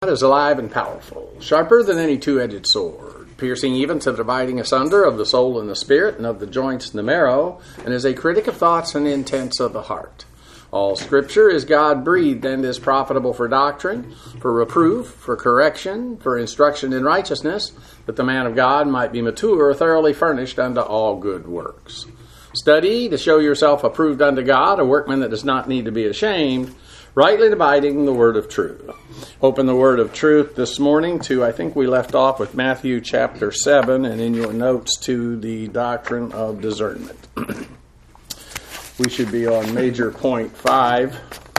God is alive and powerful, sharper than any two-edged sword, piercing even to the dividing asunder of the soul and the spirit, and of the joints and the marrow, and is a critic of thoughts and intents of the heart. All Scripture is God-breathed and is profitable for doctrine, for reproof, for correction, for instruction in righteousness, that the man of God might be mature, thoroughly furnished unto all good works. Study to show yourself approved unto God, a workman that does not need to be ashamed, rightly dividing the word of truth. Open the word of truth this morning to, I think we left off with Matthew chapter 7, and in your notes to the doctrine of discernment. We should be on major point 5.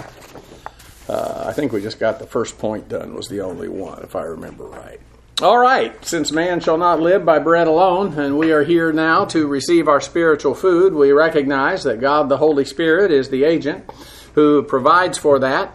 I think we just got the first point done, was the only one, if I remember right. All right, since man shall not live by bread alone, and we are here now to receive our spiritual food, we recognize that God the Holy Spirit is the agent who provides for that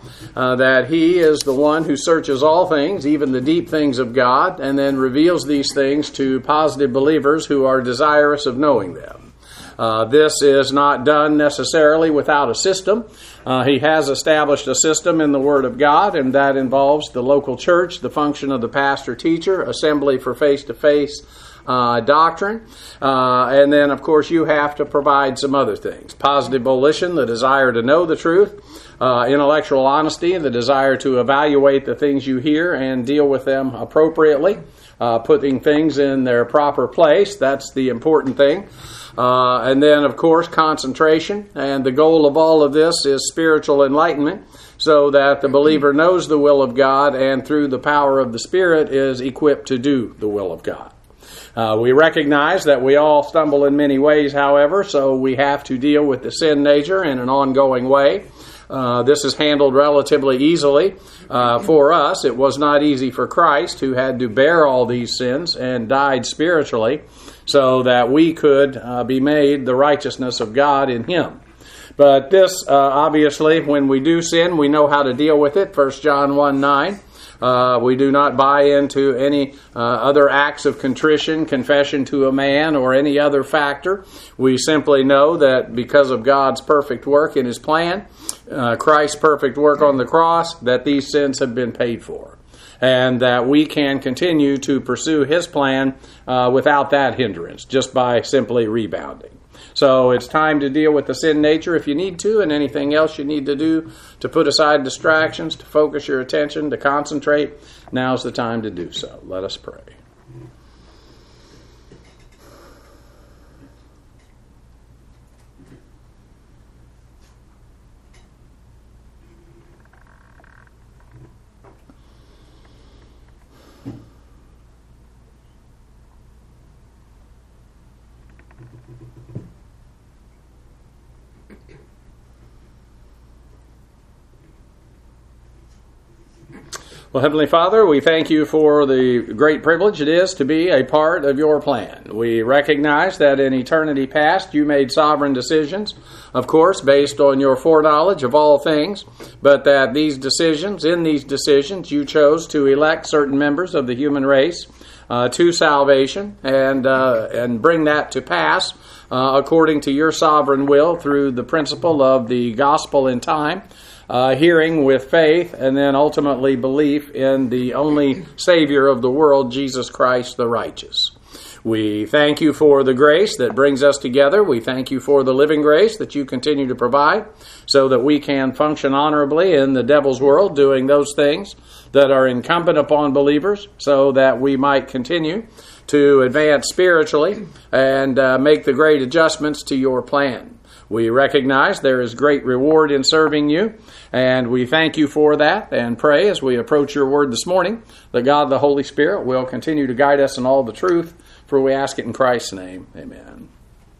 He is the one who searches all things, even the deep things of God, and then reveals these things to positive believers who are desirous of knowing them. This is not done necessarily without a system. He has established a system in the Word of God, and that involves the local church, the function of the pastor-teacher, assembly for face-to-face doctrine, and then, of course, you have to provide some other things. Positive volition, the desire to know the truth, intellectual honesty, the desire to evaluate the things you hear and deal with them appropriately, putting things in their proper place. That's the important thing. And then, of course, concentration. And the goal of all of this is spiritual enlightenment, so that the believer knows the will of God and through the power of the Spirit is equipped to do the will of God. We recognize that we all stumble in many ways, however, so we have to deal with the sin nature in an ongoing way. This is handled relatively easily for us. It was not easy for Christ, who had to bear all these sins and died spiritually, so that we could be made the righteousness of God in Him. But this, obviously, when we do sin, we know how to deal with it. 1 John 1:9. We do not buy into any other acts of contrition, confession to a man, or any other factor. We simply know that because of God's perfect work in His plan, Christ's perfect work on the cross, that these sins have been paid for, and that we can continue to pursue His plan without that hindrance, just by simply rebounding. So it's time to deal with the sin nature if you need to, and anything else you need to do to put aside distractions, to focus your attention, to concentrate. Now's the time to do so. Let us pray. Well, Heavenly Father, we thank You for the great privilege it is to be a part of Your plan. We recognize that in eternity past You made sovereign decisions, of course, based on Your foreknowledge of all things, but that in these decisions, You chose to elect certain members of the human race to salvation and bring that to pass according to Your sovereign will through the principle of the gospel in time. Hearing with faith, and then ultimately belief in the only Savior of the world, Jesus Christ the righteous. We thank You for the grace that brings us together. We thank You for the living grace that You continue to provide so that we can function honorably in the devil's world, doing those things that are incumbent upon believers so that we might continue to advance spiritually and make the great adjustments to Your plan. We recognize there is great reward in serving You, and we thank You for that, and pray as we approach Your word this morning that God the Holy Spirit will continue to guide us in all the truth, for we ask it in Christ's name. Amen.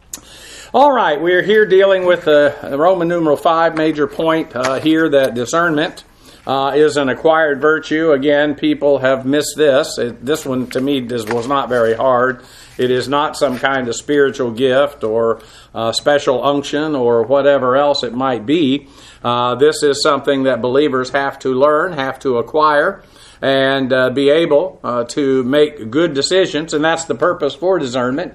All right, we're here dealing with the Roman numeral 5 major point here, that discernment is an acquired virtue. Again, people have missed this. This one, to me, was not very hard. It is not some kind of spiritual gift or special unction or whatever else it might be. This is something that believers have to learn, have to acquire, and be able to make good decisions. And that's the purpose for discernment.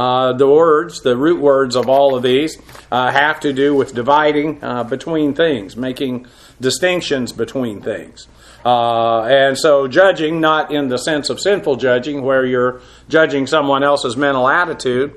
The root words of all of these have to do with dividing between things, making distinctions between things. And so judging, not in the sense of sinful judging, where you're judging someone else's mental attitude,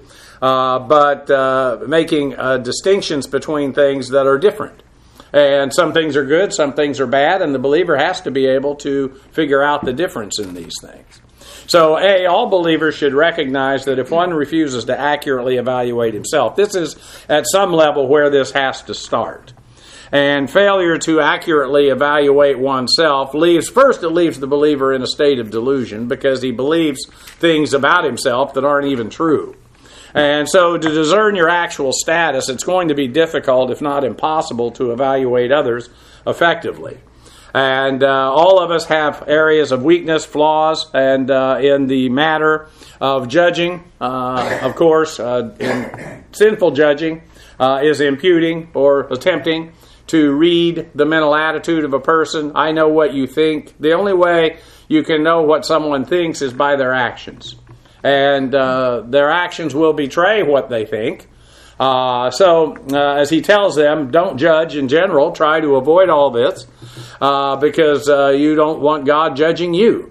but making distinctions between things that are different. And some things are good, some things are bad, and the believer has to be able to figure out the difference in these things. So, all believers should recognize that if one refuses to accurately evaluate himself, this is at some level where this has to start. And failure to accurately evaluate oneself leaves the believer in a state of delusion because he believes things about himself that aren't even true. And so to discern your actual status, it's going to be difficult, if not impossible, to evaluate others effectively. And all of us have areas of weakness, flaws, and in the matter of judging, of course, in sinful judging is imputing or attempting to read the mental attitude of a person. I know what you think. The only way you can know what someone thinks is by their actions. And their actions will betray what they think. So, as he tells them, don't judge in general. Try to avoid all this because you don't want God judging you.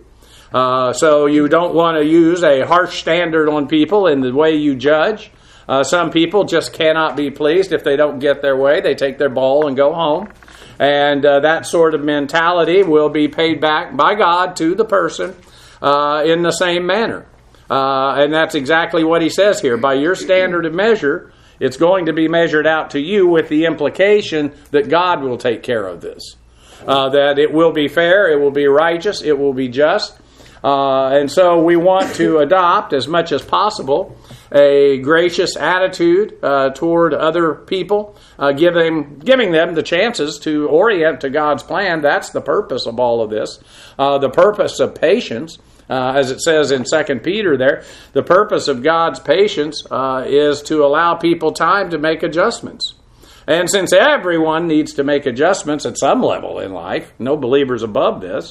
So you don't want to use a harsh standard on people in the way you judge. Some people just cannot be pleased if they don't get their way. They take their ball and go home. And that sort of mentality will be paid back by God to the person in the same manner. And that's exactly what he says here. By your standard of measure, it's going to be measured out to you with the implication that God will take care of this. That it will be fair, it will be righteous, it will be just. And so we want to adopt, as much as possible, a gracious attitude toward other people, giving them the chances to orient to God's plan. That's the purpose of all of this. The purpose of patience. As it says in 2 Peter there, the purpose of God's patience is to allow people time to make adjustments. And since everyone needs to make adjustments at some level in life, no believer's above this,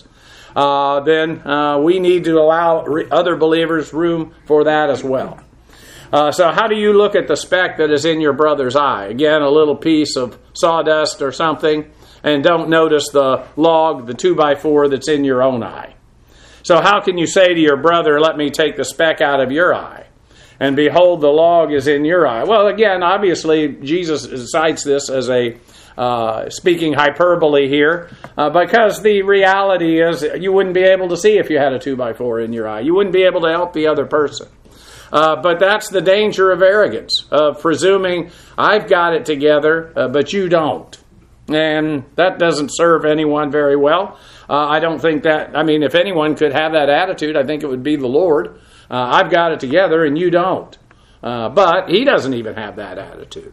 then we need to allow other believers room for that as well. So how do you look at the speck that is in your brother's eye? Again, a little piece of sawdust or something, and don't notice the log, the 2x4 that's in your own eye. So how can you say to your brother, let me take the speck out of your eye? And behold, the log is in your eye. Well, again, obviously, Jesus cites this as a speaking hyperbole here, because the reality is you wouldn't be able to see if you had a 2x4 in your eye. You wouldn't be able to help the other person. But that's the danger of arrogance, of presuming I've got it together, but you don't. And that doesn't serve anyone very well. I don't think that, if anyone could have that attitude, I think it would be the Lord. I've got it together and you don't. But he doesn't even have that attitude.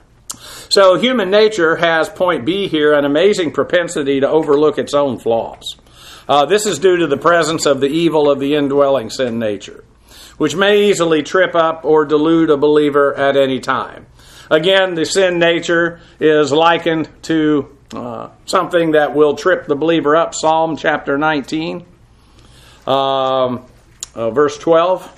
So human nature has, point B here, an amazing propensity to overlook its own flaws. This is due to the presence of the evil of the indwelling sin nature, which may easily trip up or delude a believer at any time. Again, the sin nature is likened to something that will trip the believer up. Psalm chapter 19, verse 12.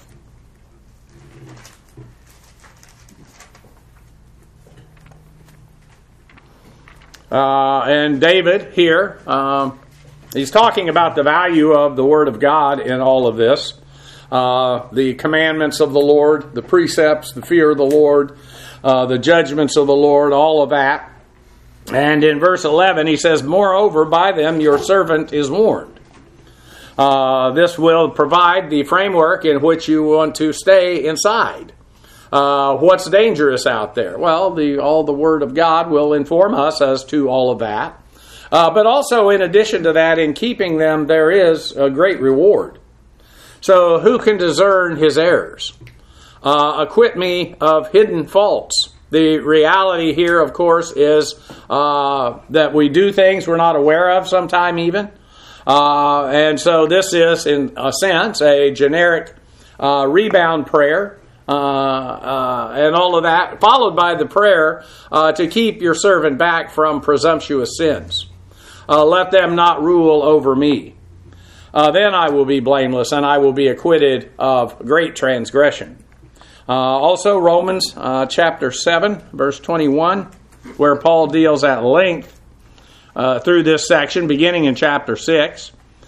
And David here, he's talking about the value of the Word of God in all of this. The commandments of the Lord, the precepts, the fear of the Lord, the judgments of the Lord, all of that. And in verse 11 he says, moreover, by them your servant is warned. This will provide the framework in which you want to stay inside. What's dangerous out there? Well, all the Word of God will inform us as to all of that. But also, in addition to that, in keeping them, there is a great reward. So, who can discern his errors? Acquit me of hidden faults. The reality here, of course, is that we do things we're not aware of sometime even. And so this is, in a sense, a generic rebound prayer. And all of that, followed by the prayer to keep your servant back from presumptuous sins. Let them not rule over me. Then I will be blameless, and I will be acquitted of great transgression. Also, Romans chapter 7, verse 21, where Paul deals at length through this section, beginning in chapter 6,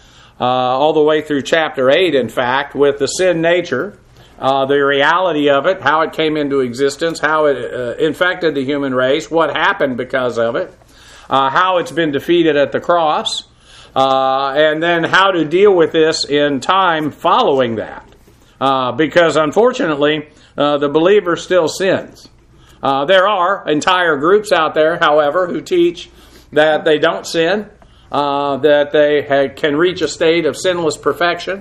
all the way through chapter 8, in fact, with the sin nature, the reality of it, how it came into existence, how it infected the human race, what happened because of it, how it's been defeated at the cross, and then how to deal with this in time following that. Because unfortunately, the believer still sins. There are entire groups out there, however, who teach that they don't sin, that they can reach a state of sinless perfection,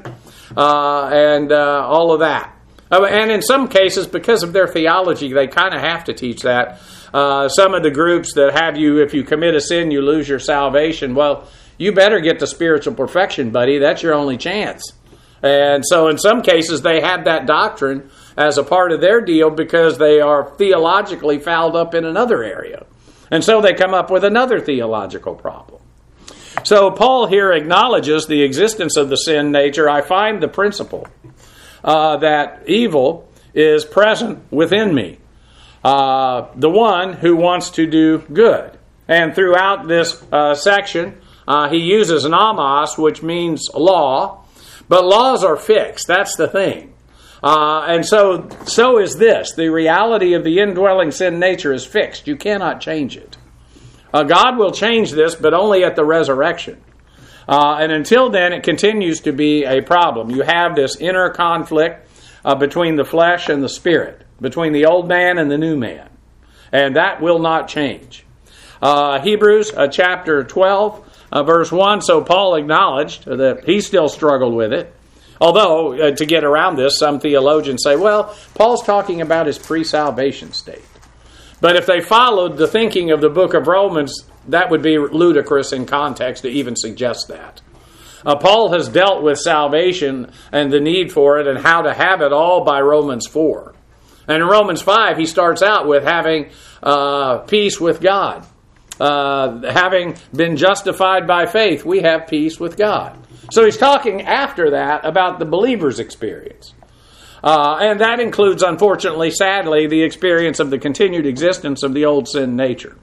and all of that. And in some cases, because of their theology, they kind of have to teach that. Some of the groups that have you, if you commit a sin, you lose your salvation. Well, you better get to spiritual perfection, buddy. That's your only chance. And so in some cases, they have that doctrine as a part of their deal because they are theologically fouled up in another area. And so they come up with another theological problem. So Paul here acknowledges the existence of the sin nature. I find the principle that evil is present within me, the one who wants to do good. And throughout this section, he uses nomos, which means law, but laws are fixed. That's the thing. And so is this. The reality of the indwelling sin nature is fixed. You cannot change it. God will change this, but only at the resurrection. And until then, it continues to be a problem. You have this inner conflict between the flesh and the spirit, between the old man and the new man. And that will not change. Hebrews chapter 12, verse 1, so Paul acknowledged that he still struggled with it. Although, to get around this, some theologians say, well, Paul's talking about his pre-salvation state. But if they followed the thinking of the book of Romans, that would be ludicrous in context to even suggest that. Paul has dealt with salvation and the need for it and how to have it all by Romans 4. And in Romans 5, he starts out with having peace with God. Having been justified by faith, we have peace with God. So he's talking after that about the believer's experience. And that includes, unfortunately, sadly, the experience of the continued existence of the old sin nature.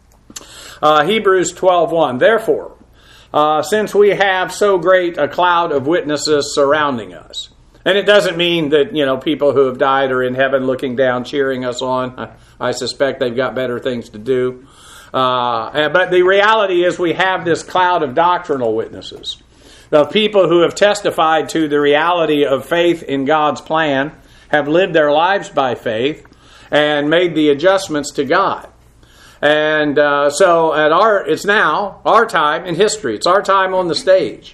Hebrews 12:1. Therefore, since we have so great a cloud of witnesses surrounding us. And it doesn't mean that, people who have died are in heaven looking down, cheering us on. I suspect they've got better things to do. But the reality is we have this cloud of doctrinal witnesses. The people who have testified to the reality of faith in God's plan, have lived their lives by faith, and made the adjustments to God. And so it's now our time in history. It's our time on the stage.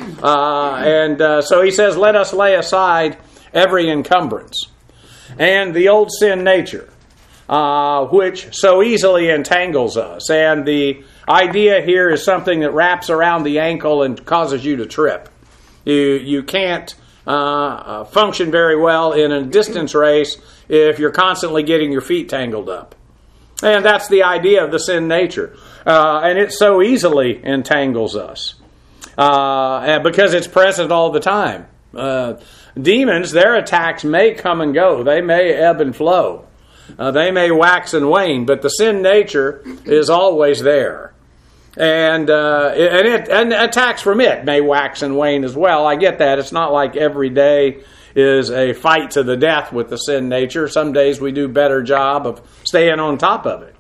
So he says, let us lay aside every encumbrance and the old sin nature, which so easily entangles us. And the idea here is something that wraps around the ankle and causes you to trip. You can't function very well in a distance race if you're constantly getting your feet tangled up. And that's the idea of the sin nature. And it so easily entangles us because it's present all the time. Demons, their attacks may come and go. They may ebb and flow. They may wax and wane, but the sin nature is always there. And attacks from it may wax and wane as well. I get that. It's not like every day is a fight to the death with the sin nature. Some days we do a better job of staying on top of it.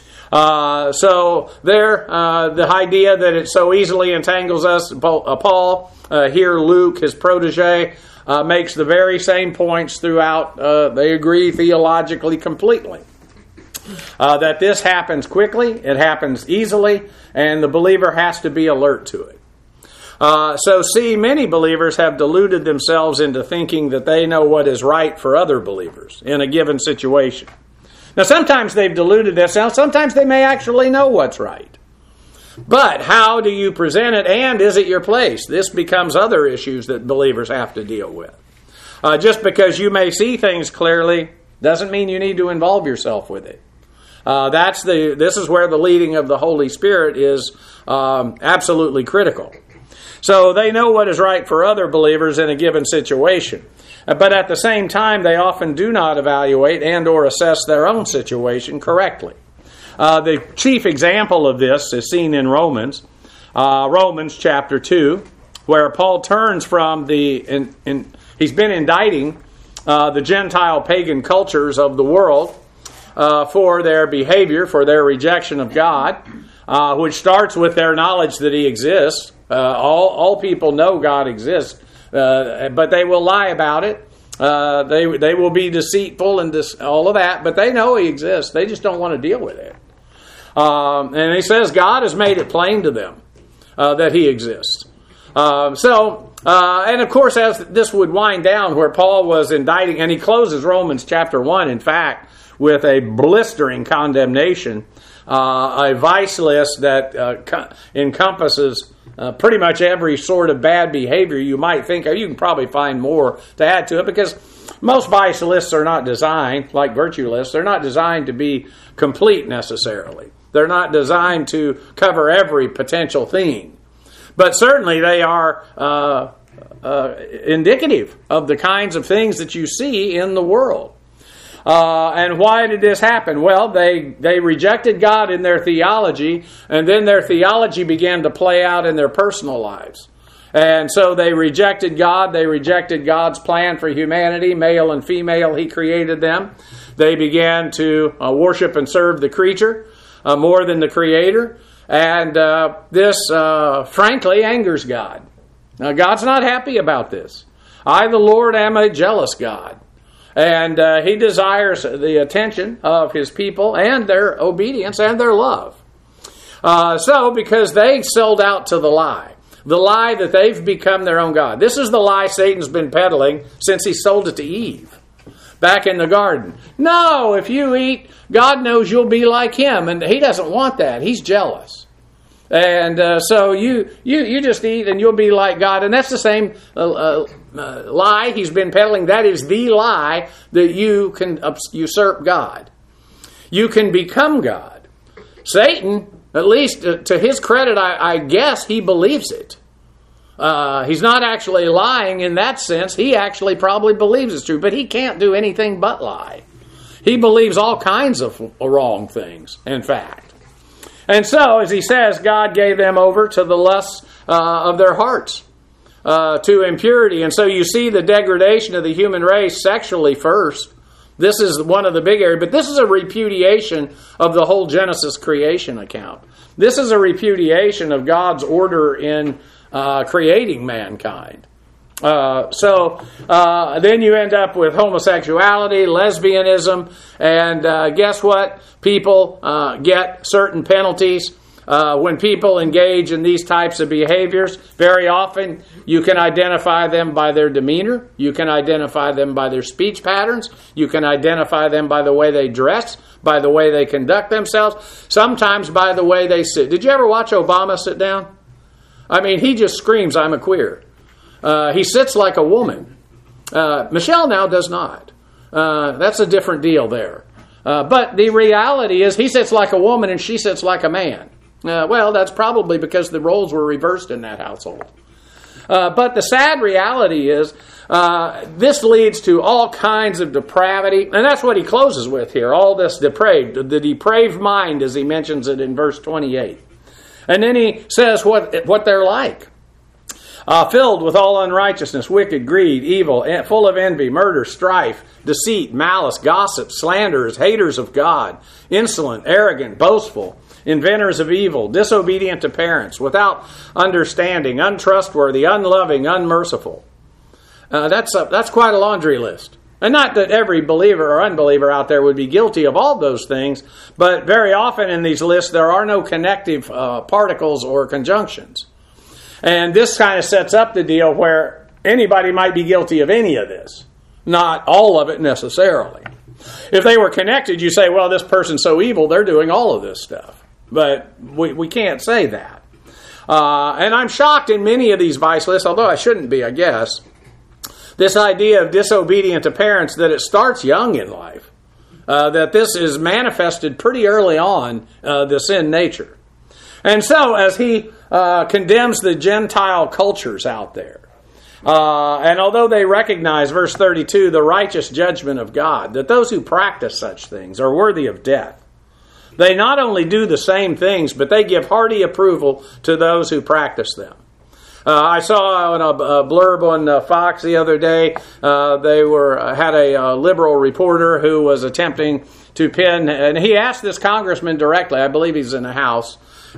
The idea that it so easily entangles us, Paul, here Luke, his protege, makes the very same points throughout. They agree theologically completely. That this happens quickly, it happens easily, and the believer has to be alert to it. Many believers have deluded themselves into thinking that they know what is right for other believers in a given situation. Now, sometimes they've deluded themselves. Sometimes they may actually know what's right. But how do you present it, and is it your place? This becomes other issues that believers have to deal with. Just because you may see things clearly doesn't mean you need to involve yourself with it. This is where the leading of the Holy Spirit is absolutely critical. So they know what is right for other believers in a given situation. But at the same time, they often do not evaluate and or assess their own situation correctly. The chief example of this is seen in Romans chapter 2, where Paul turns from he's been indicting the Gentile pagan cultures of the world for their behavior, for their rejection of God, which starts with their knowledge that He exists. All people know God exists, but they will lie about it. They will be deceitful and all of that, but they know He exists. They just don't want to deal with it. And he says God has made it plain to them that He exists. And of course, as this would wind down, where Paul was indicting, and he closes Romans chapter 1, in fact, with a blistering condemnation, a vice list that encompasses pretty much every sort of bad behavior you might think of. You can probably find more to add to it, because most vice lists are not designed, like virtue lists, they're not designed to be complete necessarily. They're not designed to cover every potential theme. But certainly they are indicative of the kinds of things that you see in the world. And why did this happen? Well, they rejected God in their theology, and then their theology began to play out in their personal lives. And so they rejected God. They rejected God's plan for humanity, male and female. He created them. They began to worship and serve the creature more than the Creator. And this, frankly, angers God. Now, God's not happy about this. I, the Lord, am a jealous God. And He desires the attention of His people and their obedience and their love. Because they sold out to the lie that they've become their own God. This is the lie Satan's been peddling since he sold it to Eve back in the garden. No, if you eat, God knows you'll be like Him, and He doesn't want that. He's jealous. And so you just eat and you'll be like God. And that's the same lie He's been peddling. That is the lie that you can usurp God. You can become God. Satan, at least to his credit, I guess he believes it. He's not actually lying in that sense. He actually probably believes it's true. But he can't do anything but lie. He believes all kinds of wrong things, in fact. And so, as he says, God gave them over to the lusts of their hearts, to impurity. And so you see the degradation of the human race sexually first. This is one of the big areas. But this is a repudiation of the whole Genesis creation account. This is a repudiation of God's order in creating mankind. Then you end up with homosexuality, lesbianism, and guess what? People get certain penalties when people engage in these types of behaviors. Very often you can identify them by their demeanor. You can identify them by their speech patterns. You can identify them by the way they dress, by the way they conduct themselves, sometimes by the way they sit. Did you ever watch Obama sit down? I mean, he just screams, "I'm a queer." He sits like a woman. Michelle now does not. That's a different deal there. But the reality is he sits like a woman and she sits like a man. Well, that's probably because the roles were reversed in that household. But the sad reality is this leads to all kinds of depravity. And that's what he closes with here. All this depraved. The depraved mind, as he mentions it in verse 28. And then he says what they're like. Filled with all unrighteousness, wicked, greed, evil, full of envy, murder, strife, deceit, malice, gossip, slanderers, haters of God, insolent, arrogant, boastful, inventors of evil, disobedient to parents, without understanding, untrustworthy, unloving, unmerciful. That's quite a laundry list. And not that every believer or unbeliever out there would be guilty of all those things, but very often in these lists there are no connective particles or conjunctions. And this kind of sets up the deal where anybody might be guilty of any of this. Not all of it necessarily. If they were connected, you say, well, this person's so evil, they're doing all of this stuff. But we can't say that. And I'm shocked in many of these vice lists, although I shouldn't be, I guess, this idea of disobedient to parents, that it starts young in life. That this is manifested pretty early on, the sin nature. And so, as he condemns the Gentile cultures out there, and although they recognize, verse 32, the righteous judgment of God, that those who practice such things are worthy of death, They not only do the same things, but they give hearty approval to those who practice them. I saw on a blurb on Fox the other day, they had a liberal reporter who was attempting to pin, and he asked this congressman directly, I believe he's in the House,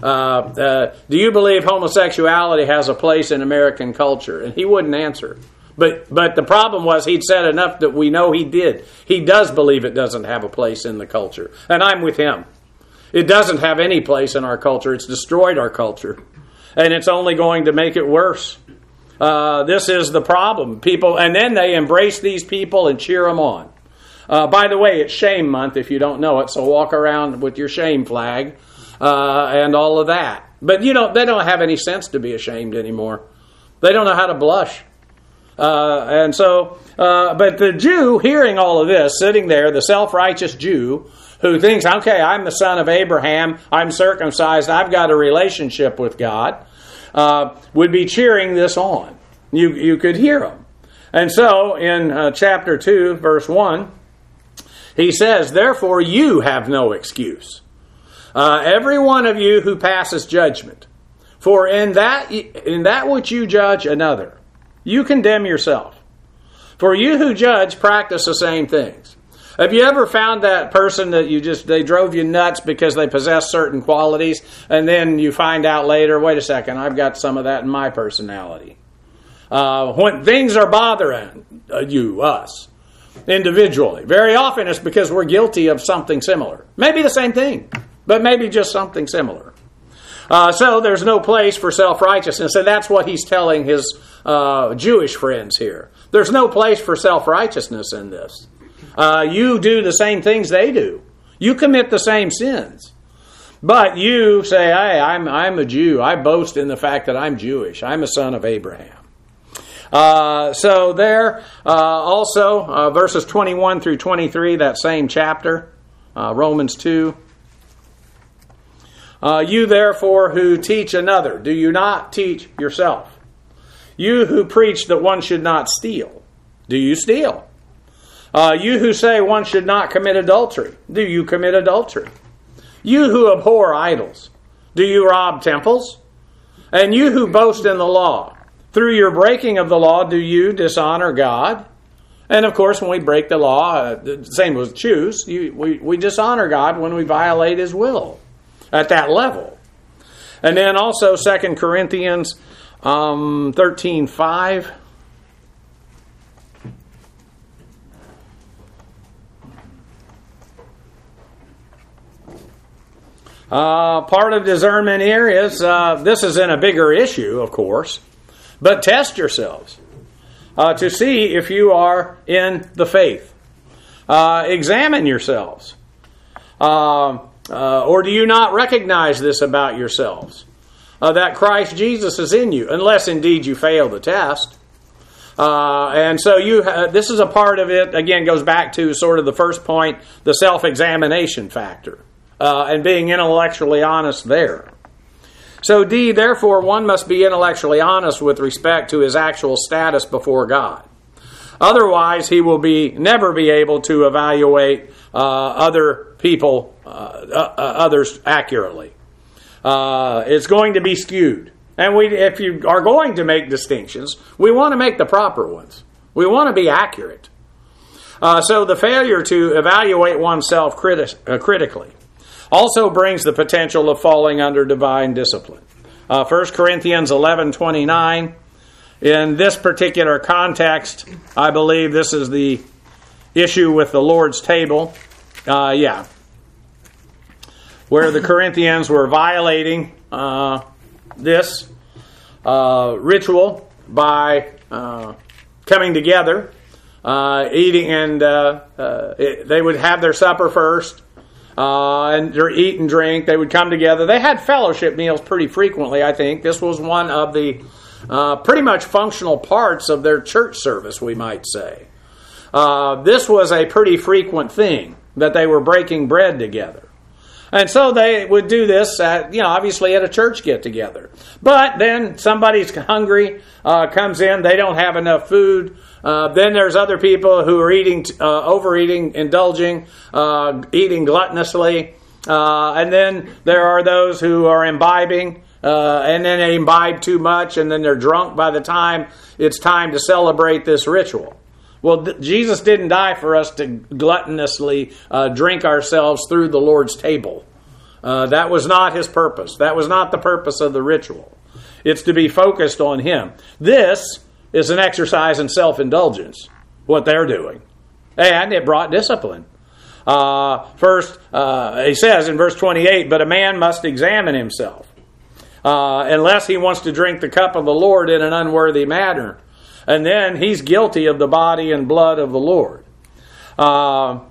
do you believe homosexuality has a place in American culture? And he wouldn't answer. But the problem was he'd said enough that we know he did. He does believe it doesn't have a place in the culture. And I'm with him. It doesn't have any place in our culture. It's destroyed our culture. And it's only going to make it worse. This is the problem. People, and then they embrace these people and cheer them on. By the way, it's shame month if you don't know it, so walk around with your shame flag and all of that. But they don't have any sense to be ashamed anymore. They don't know how to blush. But the Jew, hearing all of this, sitting there, the self-righteous Jew, who thinks, okay, I'm the son of Abraham, I'm circumcised, I've got a relationship with God, would be cheering this on. You could hear him. And so, in chapter 2, verse 1, he says, therefore you have no excuse, every one of you who passes judgment. For in that which you judge another, you condemn yourself. For you who judge practice the same things. Have you ever found that person that they drove you nuts because they possess certain qualities, and then you find out later, wait a second, I've got some of that in my personality. When things are bothering us, individually, very often it's because we're guilty of something similar. Maybe the same thing, but maybe just something similar. So there's no place for self-righteousness, and that's what he's telling his Jewish friends here. There's no place for self-righteousness in this. You do the same things they do. You commit the same sins. But you say, hey, I'm a Jew. I boast in the fact that I'm Jewish. I'm a son of Abraham. So there, also, verses 21 through 23, that same chapter, Romans 2. You therefore who teach another, do you not teach yourself? You who preach that one should not steal, do you steal? You who say one should not commit adultery, do you commit adultery? You who abhor idols, do you rob temples? And you who boast in the law, through your breaking of the law, do you dishonor God? And of course, when we break the law, the same with Jews, we dishonor God when we violate His will at that level. And then also 2 Corinthians 13:5. Part of discernment here is, this is in a bigger issue, of course, but test yourselves to see if you are in the faith. Examine yourselves. Or do you not recognize this about yourselves? That Christ Jesus is in you, unless indeed you fail the test. And so this is a part of it, again, goes back to sort of the first point, the self-examination factor. And being intellectually honest there. So D, therefore, one must be intellectually honest with respect to his actual status before God. Otherwise, he will never be able to evaluate other people, others accurately. It's going to be skewed. And if you are going to make distinctions, we want to make the proper ones. We want to be accurate. So the failure to evaluate oneself critically also brings the potential of falling under divine discipline. 1 Corinthians 11:29. In this particular context, I believe this is the issue with the Lord's table. Where the Corinthians were violating this ritual by coming together, eating, and they would have their supper first. And eat and drink. They would come together. They had fellowship meals pretty frequently, I think. This was one of the pretty much functional parts of their church service, we might say. This was a pretty frequent thing, that they were breaking bread together. And so they would do this obviously at a church get-together. But then somebody's hungry, comes in, they don't have enough food. Then there's other people who are eating, overeating, indulging, eating gluttonously. And then there are those who are imbibing, and then they imbibe too much, and then they're drunk by the time it's time to celebrate this ritual. Well, Jesus didn't die for us to gluttonously drink ourselves through the Lord's table. That was not his purpose. That was not the purpose of the ritual. It's to be focused on him. This is an exercise in self-indulgence, what they're doing. And it brought discipline. First, he says in verse 28, but a man must examine himself, unless he wants to drink the cup of the Lord in an unworthy manner. And then he's guilty of the body and blood of the Lord. But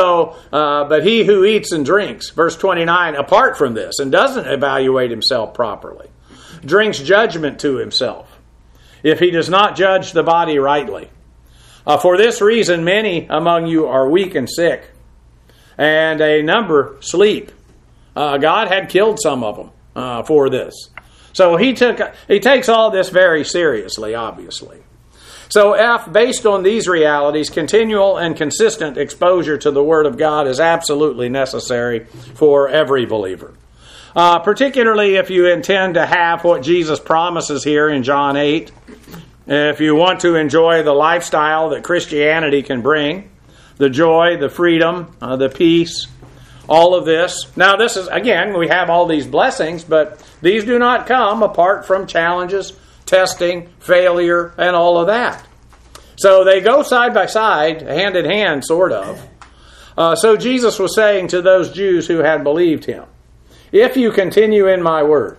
he who eats and drinks, verse 29, apart from this, and doesn't evaluate himself properly, drinks judgment to himself, if he does not judge the body rightly. For this reason, many among you are weak and sick, and a number sleep. God had killed some of them for this. So he takes all this very seriously, obviously. So based on these realities, continual and consistent exposure to the Word of God is absolutely necessary for every believer. Particularly if you intend to have what Jesus promises here in John 8. If you want to enjoy the lifestyle that Christianity can bring, the joy, the freedom, the peace, all of this. Now this is, again, we have all these blessings, but these do not come apart from challenges, testing, failure, and all of that. So they go side by side, hand in hand, sort of. So Jesus was saying to those Jews who had believed him, if you continue in my word,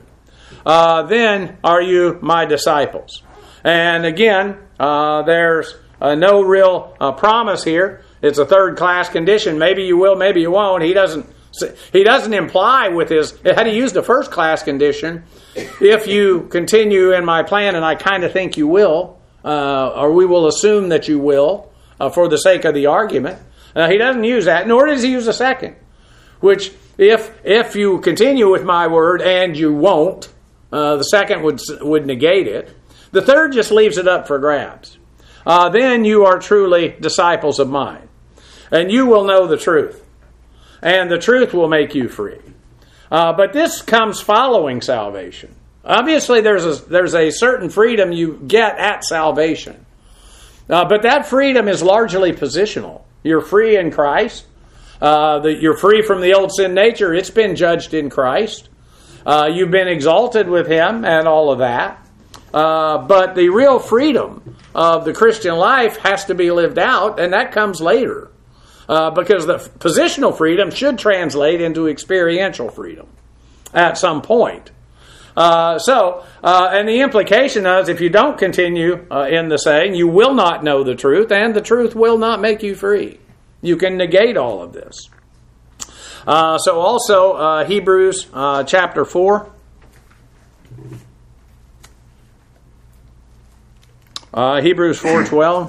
then are you my disciples. And again, there's no real promise here. It's a third-class condition. Maybe you will, maybe you won't. He doesn't imply with his, had he used a first-class condition, if you continue in my plan, and I kind of think you will, or we will assume that you will, for the sake of the argument. He doesn't use that, nor does he use a second, which if you continue with my word and you won't, the second would negate it. The third just leaves it up for grabs. Then you are truly disciples of mine, and you will know the truth, and the truth will make you free. But this comes following salvation. Obviously, there's a certain freedom you get at salvation, but that freedom is largely positional. You're free in Christ. You're free from the old sin nature. It's been judged in Christ. You've been exalted with him and all of that. But the real freedom of the Christian life has to be lived out, and that comes later. Because the positional freedom should translate into experiential freedom at some point. And the implication is, if you don't continue in the saying, you will not know the truth, and the truth will not make you free. You can negate all of this. So also, Hebrews chapter 4. Hebrews 4:12.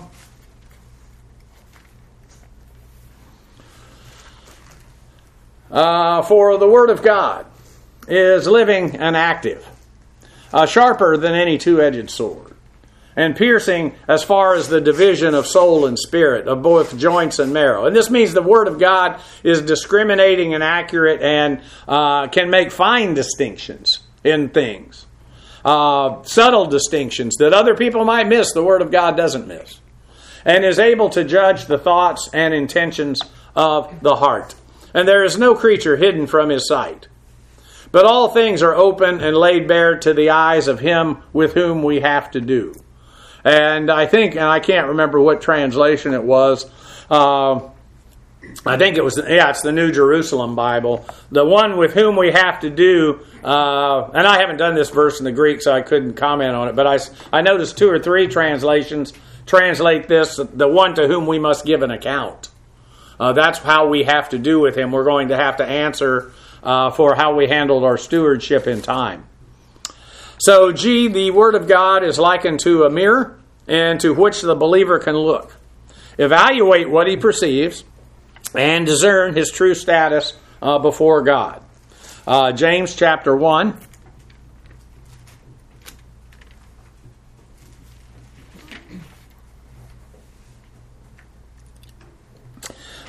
For the word of God is living and active, sharper than any two-edged sword, and piercing as far as the division of soul and spirit, of both joints and marrow. And this means the Word of God is discriminating and accurate and can make fine distinctions in things. Subtle distinctions that other people might miss, the Word of God doesn't miss. And is able to judge the thoughts and intentions of the heart. And there is no creature hidden from his sight. But all things are open and laid bare to the eyes of him with whom we have to do. And I think, and I can't remember what translation it was, I think it was, it's the New Jerusalem Bible. The one with whom we have to do, and I haven't done this verse in the Greek, so I couldn't comment on it, but I noticed 2 or 3 translations translate this, the one to whom we must give an account. That's how we have to do with him. We're going to have to answer for how we handled our stewardship in time. So, the Word of God is likened to a mirror into which the believer can look, evaluate what he perceives, and discern his true status before God. James chapter 1.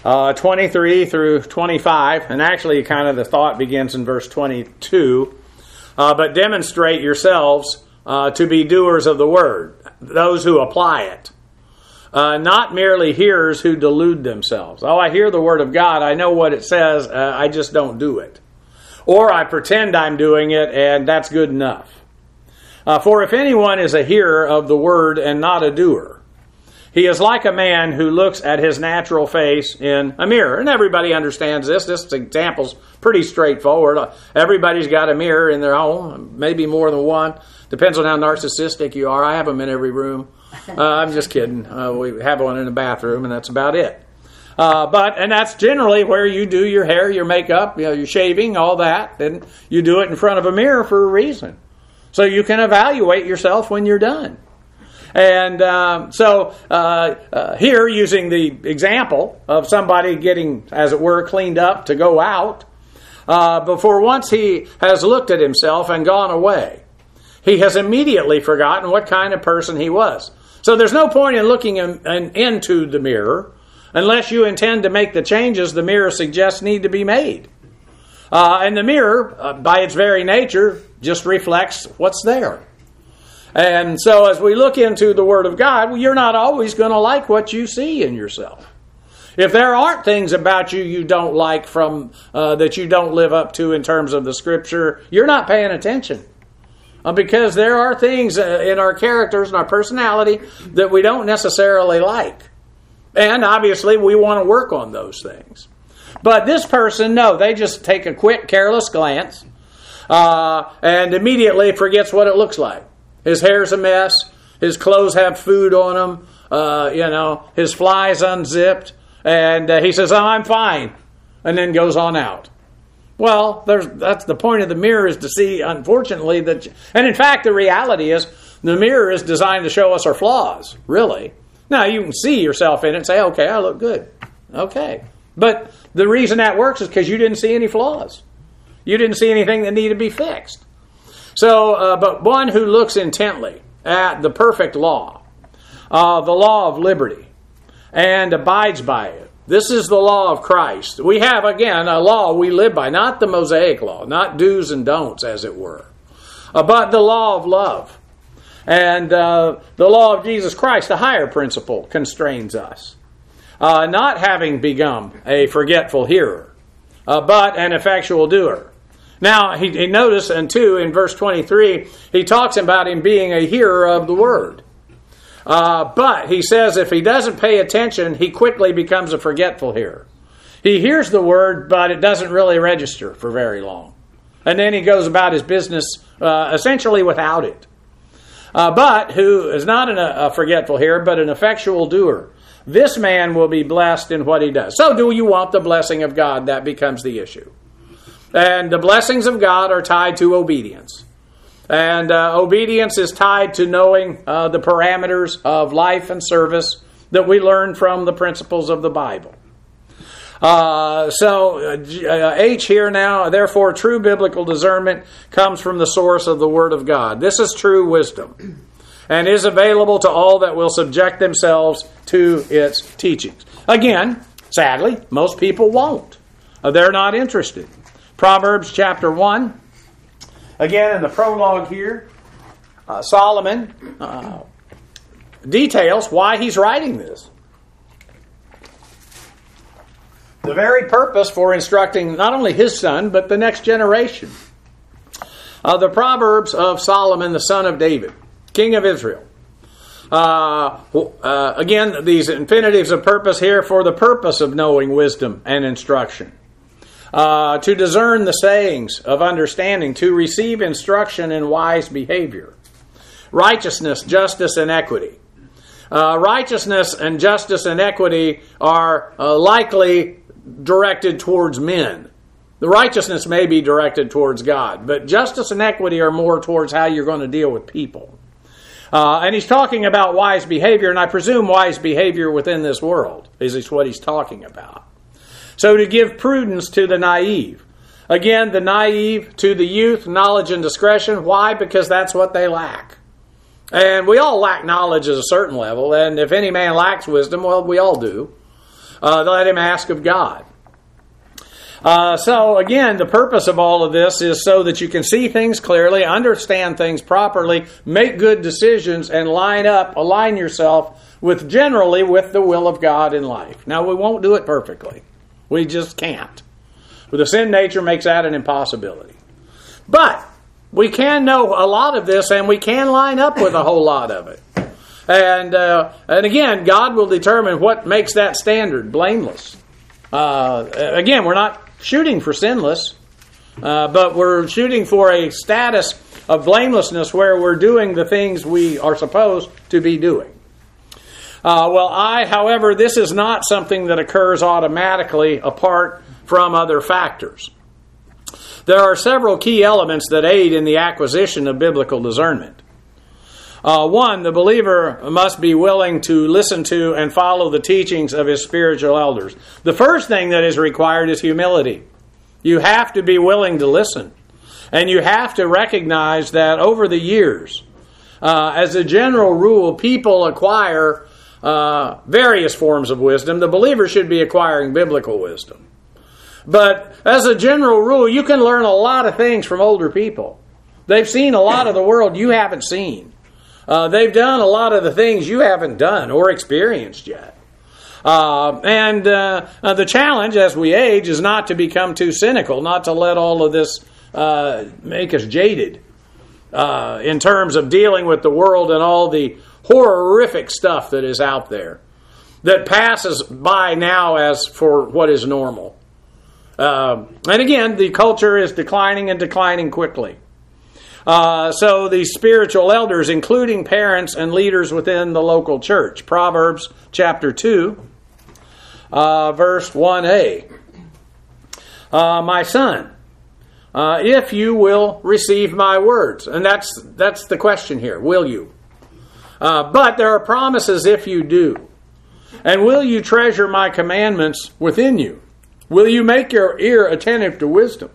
23 through 25, and actually kind of the thought begins in verse 22. But demonstrate yourselves to be doers of the word, those who apply it. Not merely hearers who delude themselves. Oh, I hear the word of God, I know what it says, I just don't do it. Or I pretend I'm doing it, and that's good enough. For if anyone is a hearer of the word and not a doer, he is like a man who looks at his natural face in a mirror. And everybody understands this. This example's pretty straightforward. Everybody's got a mirror in their home, maybe more than one. Depends on how narcissistic you are. I have them in every room. I'm just kidding. We have one in the bathroom, and that's about it. And that's generally where you do your hair, your makeup, your shaving, all that. And you do it in front of a mirror for a reason. So you can evaluate yourself when you're done. And here, using the example of somebody getting, as it were, cleaned up to go out, before once he has looked at himself and gone away, he has immediately forgotten what kind of person he was. So there's no point in looking into the mirror unless you intend to make the changes the mirror suggests need to be made. And the mirror, by its very nature, just reflects what's there. And so as we look into the Word of God, you're not always going to like what you see in yourself. If there aren't things about you you don't like from that you don't live up to in terms of the Scripture, you're not paying attention. Because there are things in our characters and our personality that we don't necessarily like. And obviously we want to work on those things. But this person, no, they just take a quick, careless glance and immediately forgets what it looks like. His hair's a mess. His clothes have food on them. His fly's unzipped. And he says, "Oh, I'm fine." And then goes on out. Well, that's the point of the mirror, is to see, unfortunately, that... And in fact, the reality is, the mirror is designed to show us our flaws, really. Now, you can see yourself in it and say, okay, I look good. Okay. But the reason that works is because you didn't see any flaws. You didn't see anything that needed to be fixed. So, but one who looks intently at the perfect law, the law of liberty, and abides by it. This is the law of Christ. We have, again, a law we live by, not the Mosaic law, not do's and don'ts, as it were, but the law of love. And the law of Jesus Christ, the higher principle, constrains us. Not having become a forgetful hearer, but an effectual doer. Now, he notice, and too, in verse 23, he talks about him being a hearer of the word. But he says if he doesn't pay attention, he quickly becomes a forgetful hearer. He hears the word, but it doesn't really register for very long. And then he goes about his business essentially without it. But who is not a forgetful hearer, but an effectual doer. This man will be blessed in what he does. So do you want the blessing of God? That becomes the issue. And the blessings of God are tied to obedience. And obedience is tied to knowing the parameters of life and service that we learn from the principles of the Bible. H here now, therefore true biblical discernment comes from the source of the Word of God. This is true wisdom and is available to all that will subject themselves to its teachings. Again, sadly, most people won't. They're not interested. Proverbs chapter 1. Again, in the prologue here, Solomon details why he's writing this. The very purpose for instructing not only his son, but the next generation. The Proverbs of Solomon, the son of David, king of Israel. Again, these infinitives of purpose here for the purpose of knowing wisdom and instruction. To discern the sayings of understanding, to receive instruction in wise behavior. Righteousness, justice, and equity. Righteousness and justice and equity are likely directed towards men. The righteousness may be directed towards God, but justice and equity are more towards how you're going to deal with people. And he's talking about wise behavior, and I presume wise behavior within this world is what he's talking about. So to give prudence to the naive. Again, the naive to the youth, knowledge and discretion. Why? Because that's what they lack. And we all lack knowledge at a certain level, and if any man lacks wisdom, well, we all do. let him ask of God. So again, the purpose of all of this is so that you can see things clearly, understand things properly, make good decisions, and align yourself generally with the will of God in life. Now, we won't do it perfectly. We just can't. The sin nature makes that an impossibility. But we can know a lot of this, and we can line up with a whole lot of it. And again, God will determine what makes that standard blameless. Again, we're not shooting for sinless, but we're shooting for a status of blamelessness where we're doing the things we are supposed to be doing. However, this is not something that occurs automatically apart from other factors. There are several key elements that aid in the acquisition of biblical discernment. One, the believer must be willing to listen to and follow the teachings of his spiritual elders. The first thing that is required is humility. You have to be willing to listen. And you have to recognize that over the years, as a general rule, people acquire various forms of wisdom. The believer should be acquiring biblical wisdom. But as a general rule, you can learn a lot of things from older people. They've seen a lot of the world you haven't seen. They've done a lot of the things you haven't done or experienced yet. The challenge as we age is not to become too cynical, not to let all of this make us jaded in terms of dealing with the world and all the horrific stuff that is out there that passes by now as for what is normal. And again, the culture is declining and declining quickly. So the spiritual elders, including parents and leaders within the local church. Proverbs chapter 2, verse 1a. My son, if you will receive my words. And that's the question here. Will you? But there are promises if you do. And will you treasure my commandments within you? Will you make your ear attentive to wisdom?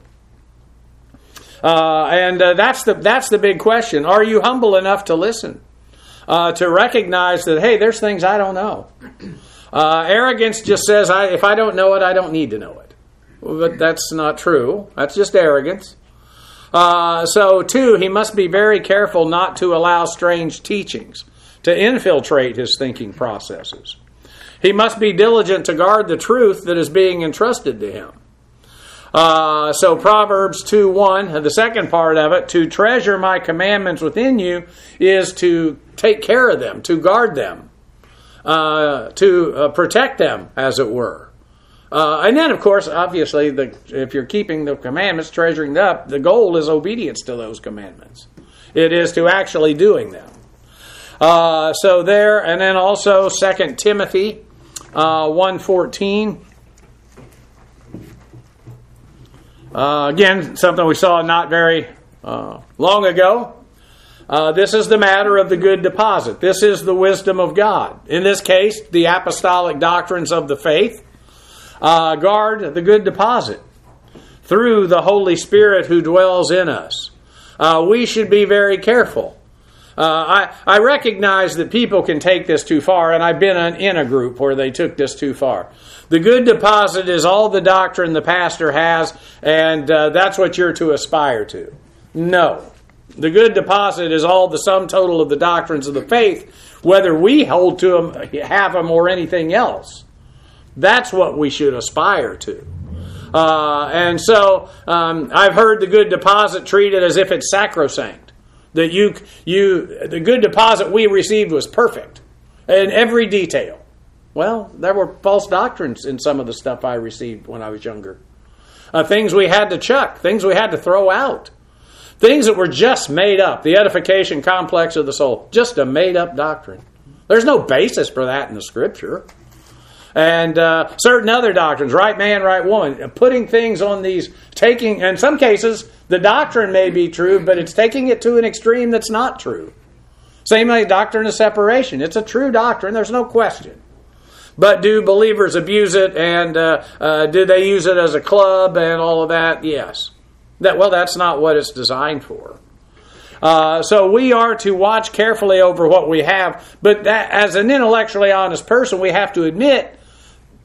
That's the big question. Are you humble enough to listen? To recognize that, hey, there's things I don't know. Arrogance just says, if I don't know it, I don't need to know it. But that's not true. That's just arrogance. So, two, he must be very careful not to allow strange teachings to infiltrate his thinking processes. He must be diligent to guard the truth that is being entrusted to him. So Proverbs 2:1, the second part of it, to treasure my commandments within you is to take care of them, to guard them, to protect them, as it were. And then, of course, obviously, if you're keeping the commandments, treasuring them up, the goal is obedience to those commandments. It is to actually doing them. So there, and then also 2 Timothy 1:14. Again, something we saw not very long ago. This is the matter of the good deposit. This is the wisdom of God. In this case, the apostolic doctrines of the faith. Guard the good deposit through the Holy Spirit who dwells in us. We should be very careful. I recognize that people can take this too far, and I've been in a group where they took this too far. The good deposit is all the doctrine the pastor has, and that's what you're to aspire to. No. The good deposit is all the sum total of the doctrines of the faith, whether we hold to them, have them, or anything else. That's what we should aspire to. I've heard the good deposit treated as if it's sacrosanct. That the good deposit we received was perfect in every detail. Well, there were false doctrines in some of the stuff I received when I was younger. Things we had to chuck, things we had to throw out, things that were just made up. The edification complex of the soul, just a made-up doctrine. There's no basis for that in the Scripture. And certain other doctrines, right man, right woman, putting things on these, taking, in some cases, the doctrine may be true, but it's taking it to an extreme that's not true. Same like doctrine of separation. It's a true doctrine, there's no question. But do believers abuse it, and do they use it as a club and all of that? Yes. That's not what it's designed for. So we are to watch carefully over what we have, but that, as an intellectually honest person, we have to admit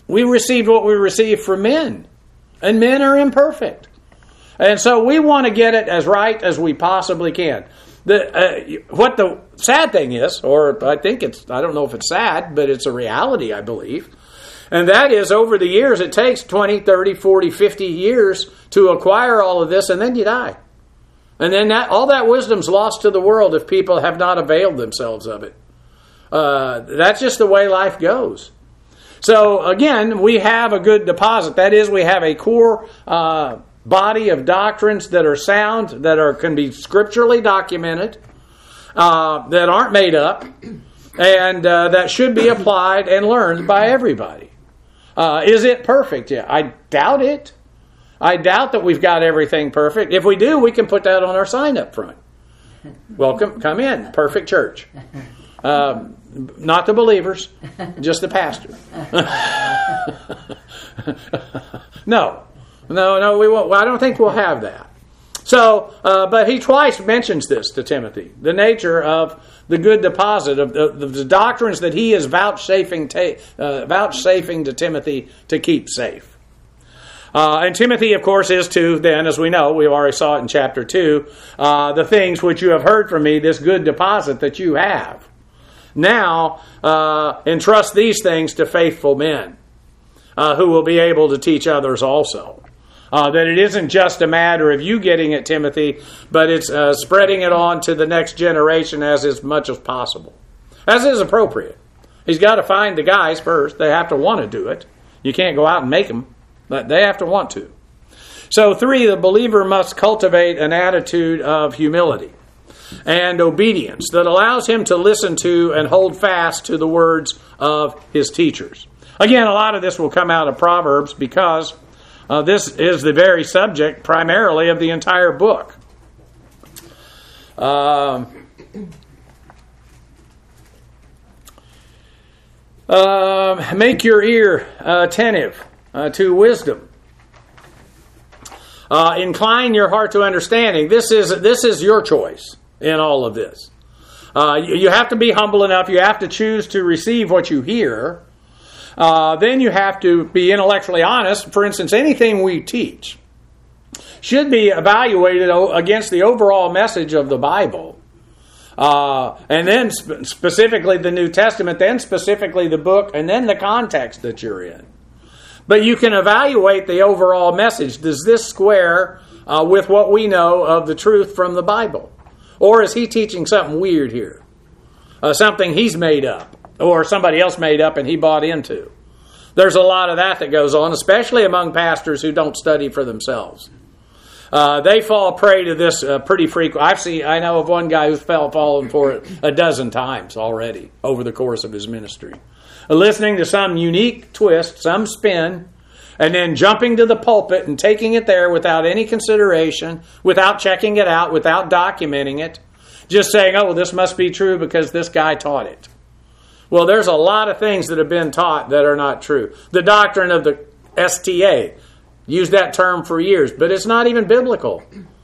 we received what we received from men. And men are imperfect. And so we want to get it as right as we possibly can. What the sad thing is, or I don't know if it's sad, but it's a reality, I believe. And that is, over the years, it takes 20, 30, 40, 50 years to acquire all of this, and then you die. And then all that wisdom's lost to the world if people have not availed themselves of it. That's just the way life goes. So, again, we have a good deposit. That is, we have a core body of doctrines that are sound, that can be scripturally documented, that aren't made up, and that should be applied and learned by everybody. Is it perfect? Yeah, I doubt it. I doubt that we've got everything perfect. If we do, we can put that on our sign up front. Welcome, come in, perfect church. Not the believers, just the pastor. No, we won't. I don't think we'll have that. So, but he twice mentions this to Timothy, the nature of the good deposit of the doctrines that he is vouchsafing to Timothy to keep safe. And Timothy, of course, is to then, as we know, we already saw it in chapter 2, the things which you have heard from me, this good deposit that you have. Now, entrust these things to faithful men who will be able to teach others also. That it isn't just a matter of you getting it, Timothy, but it's spreading it on to the next generation as much as possible. As is appropriate. He's got to find the guys first. They have to want to do it. You can't go out and make them. But they have to want to. So 3, the believer must cultivate an attitude of humility and obedience that allows him to listen to and hold fast to the words of his teachers. Again, a lot of this will come out of Proverbs because this is the very subject primarily of the entire book. Make your ear attentive to wisdom. Incline your heart to understanding. This is your choice in all of this. You have to be humble enough. You have to choose to receive what you hear. Then you have to be intellectually honest. For instance, anything we teach should be evaluated against the overall message of the Bible. And then specifically the New Testament, then specifically the book, and then the context that you're in. But you can evaluate the overall message. Does this square with what we know of the truth from the Bible? Or is he teaching something weird here? Something he's made up, or somebody else made up and he bought into. There's a lot of that goes on, especially among pastors who don't study for themselves. They fall prey to this pretty frequently. I know of one guy who's fallen for it a dozen times already over the course of his ministry. Listening to some unique twist, some spin, and then jumping to the pulpit and taking it there without any consideration, without checking it out, without documenting it, just saying, oh, this must be true because this guy taught it. Well, there's a lot of things that have been taught that are not true. The doctrine of the STA, used that term for years, but it's not even biblical.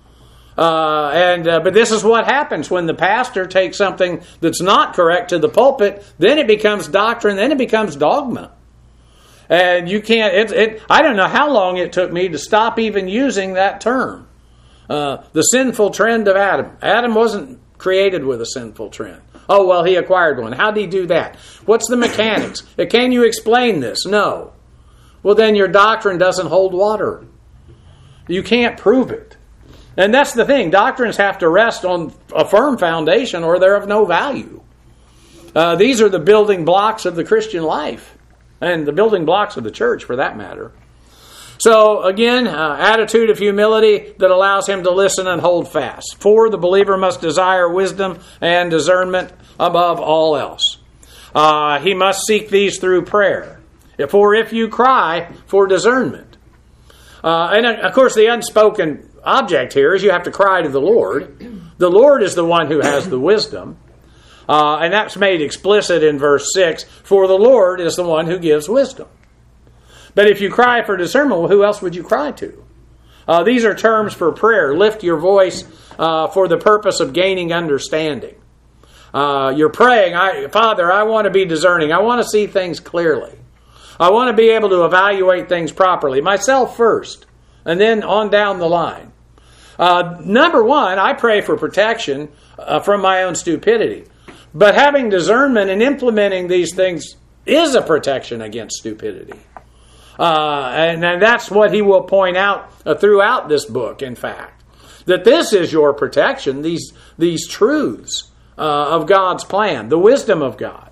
But this is what happens when the pastor takes something that's not correct to the pulpit. Then it becomes doctrine. Then it becomes dogma. And you can't. I don't know how long it took me to stop even using that term. The sinful trend of Adam. Adam wasn't created with a sinful trend. Oh, well, he acquired one. How did he do that? What's the mechanics? Can you explain this? No. Well, then your doctrine doesn't hold water. You can't prove it. And that's the thing. Doctrines have to rest on a firm foundation or they're of no value. These are the building blocks of the Christian life and the building blocks of the church for that matter. So again, attitude of humility that allows him to listen and hold fast. 4, the believer must desire wisdom and discernment above all else. He must seek these through prayer. For if you cry for discernment. And of course the unspoken object here is you have to cry to the Lord. The Lord is the one who has the wisdom. And that's made explicit in verse 6. For the Lord is the one who gives wisdom. But if you cry for discernment, well, who else would you cry to? These are terms for prayer. Lift your voice for the purpose of gaining understanding. You're praying, Father, I want to be discerning. I want to see things clearly. I want to be able to evaluate things properly, myself first, and then on down the line. Number one, I pray for protection from my own stupidity. But having discernment and implementing these things is a protection against stupidity. And that's what he will point out throughout this book, in fact. That this is your protection, these truths of God's plan, the wisdom of God.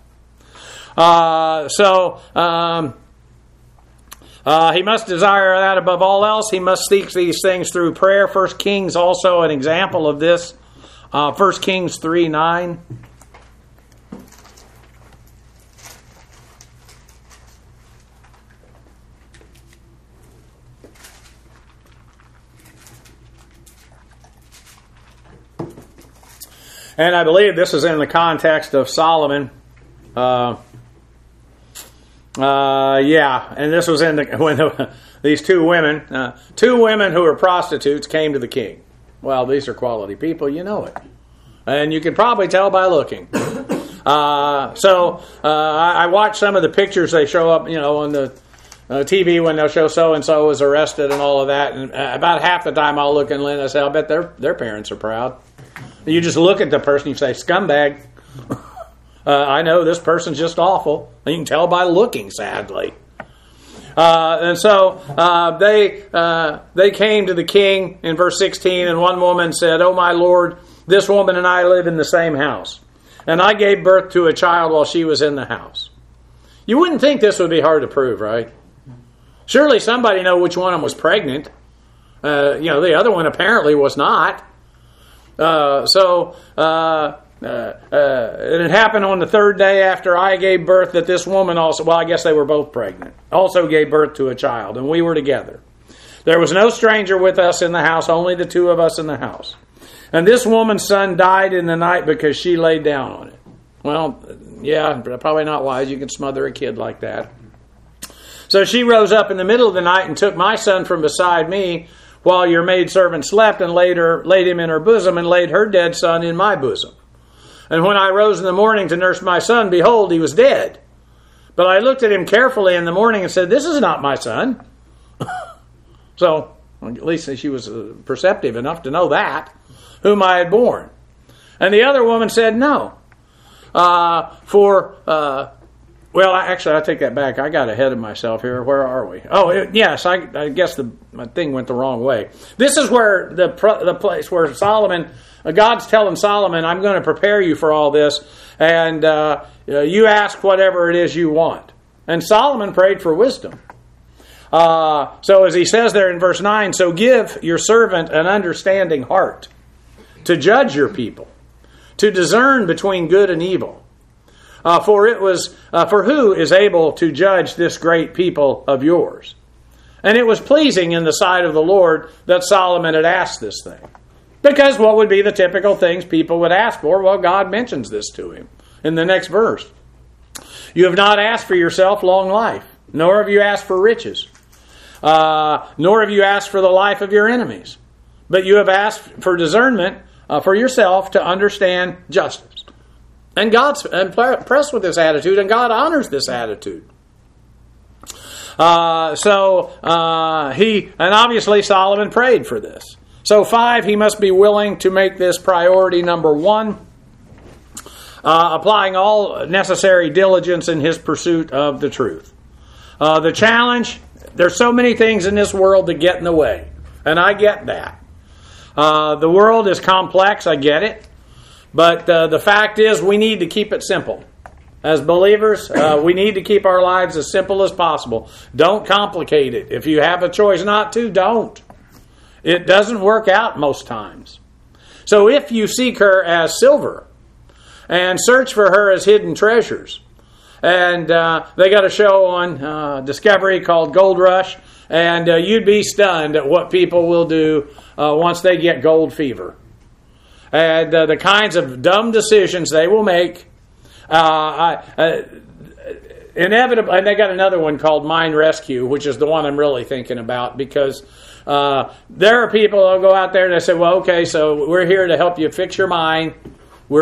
He must desire that above all else. He must seek these things through prayer. 1 Kings also an example of this. 1 Kings 3:9. And I believe this is in the context of Solomon. And this was when these two women who were prostitutes came to the king. Well, these are quality people, you know it. And you can probably tell by looking. I watched some of the pictures they show up, on the TV when they'll show so-and-so was arrested and all of that. And about half the time I'll look and I say, I'll bet their parents are proud. You just look at the person, you say, scumbag. I know this person's just awful. You can tell by looking, sadly. They came to the king in verse 16, and one woman said, "Oh, my lord, this woman and I live in the same house, and I gave birth to a child while she was in the house." You wouldn't think this would be hard to prove, right? Surely somebody know which one of them was pregnant. The other one apparently was not. And it happened on the third day after I gave birth that this woman also, I guess they were both pregnant, also gave birth to a child, and we were together. There was no stranger with us in the house, only the two of us in the house. And this woman's son died in the night because she laid down on it. Well, yeah, probably not wise. You can smother a kid like that. So she rose up in the middle of the night and took my son from beside me, while your maidservant slept, and laid him in her bosom, and laid her dead son in my bosom. And when I rose in the morning to nurse my son, behold, he was dead. But I looked at him carefully in the morning and said, "This is not my son." So, at least she was perceptive enough to know that, whom I had borne. And the other woman said, "No. Actually, I take that back. I got ahead of myself here. Where are we? Yes, I guess my thing went the wrong way. This is where the place where God's telling Solomon, "I'm going to prepare you for all this, and you ask whatever it is you want." And Solomon prayed for wisdom. So as he says there in verse 9, "So give your servant an understanding heart to judge your people, to discern between good and evil. For who is able to judge this great people of yours?" And it was pleasing in the sight of the Lord that Solomon had asked this thing. Because what would be the typical things people would ask for? Well, God mentions this to him in the next verse. "You have not asked for yourself long life, nor have you asked for riches, nor have you asked for the life of your enemies. But you have asked for discernment for yourself to understand justice." And God's impressed with this attitude, and God honors this attitude. Obviously Solomon prayed for this. So 5, he must be willing to make this priority number 1, applying all necessary diligence in his pursuit of the truth. The challenge, there's so many things in this world that get in the way, and I get that. The world is complex, I get it. But the fact is, we need to keep it simple. As believers, we need to keep our lives as simple as possible. Don't complicate it. If you have a choice not to, don't. It doesn't work out most times. So if you seek her as silver and search for her as hidden treasures, and they got a show on Discovery called Gold Rush, and you'd be stunned at what people will do once they get gold fever. And the kinds of dumb decisions they will make. Inevitably, and they got another one called Mind Rescue, which is the one I'm really thinking about, because there are people who go out there and they say, "Well, okay, so we're here to help you fix your mind."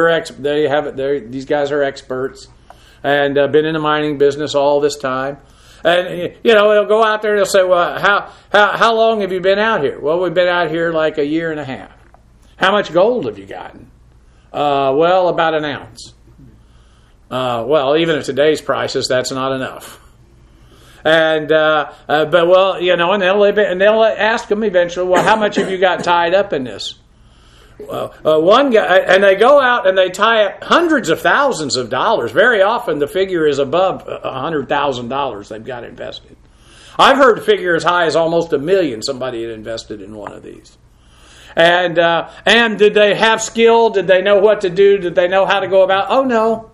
These guys are experts and been in the mining business all this time. And, they'll go out there and they'll say, well, how long have you been out here? Well, we've been out here like a year and a half. How much gold have you gotten? Well, about an ounce. Well, even at today's prices, that's not enough. And and they'll ask them eventually, well, how much have you got tied up in this? One guy, and they go out and they tie up hundreds of thousands of dollars. Very often, the figure is above $100,000 they've got invested. I've heard a figure as high as almost $1 million somebody had invested in one of these. And did they have skill? Did they know what to do? Did they know how to go about? Oh, no.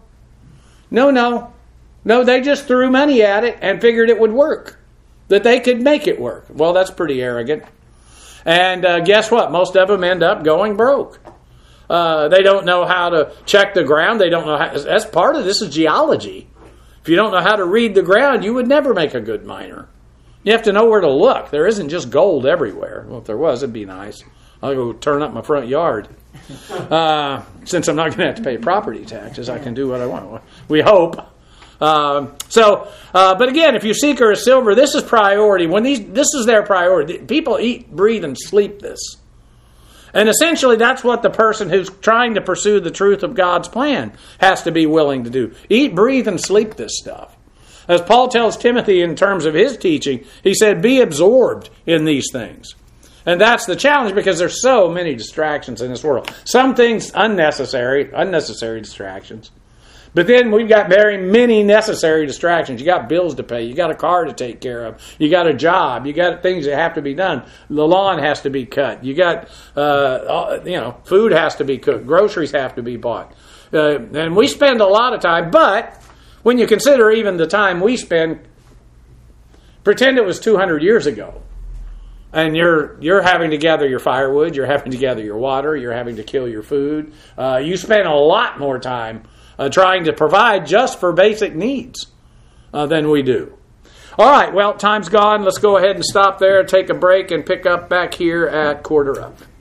No, they just threw money at it and figured it would work, that they could make it work. Well, that's pretty arrogant. And guess what? Most of them end up going broke. They don't know how to check the ground. They don't know how. That's part of this is geology. If you don't know how to read the ground, you would never make a good miner. You have to know where to look. There isn't just gold everywhere. Well, if there was, it'd be nice. I'll go turn up my front yard. Since I'm not going to have to pay property taxes, I can do what I want. We hope. But again, if you seek her as silver, this is priority. This is their priority. People eat, breathe, and sleep this. And essentially, that's what the person who's trying to pursue the truth of God's plan has to be willing to do. Eat, breathe, and sleep this stuff. As Paul tells Timothy in terms of his teaching, he said, be absorbed in these things. And that's the challenge because there's so many distractions in this world. Some things unnecessary distractions. But then we've got very many necessary distractions. You got bills to pay. You got a car to take care of. You got a job. You got things that have to be done. The lawn has to be cut. You got, food has to be cooked. Groceries have to be bought. And we spend a lot of time. But when you consider even the time we spend, pretend it was 200 years ago. And you're having to gather your firewood. You're having to gather your water. You're having to kill your food. You spend a lot more time trying to provide just for basic needs than we do. All right, well, time's gone. Let's go ahead and stop there, take a break, and pick up back here at Quarter Up.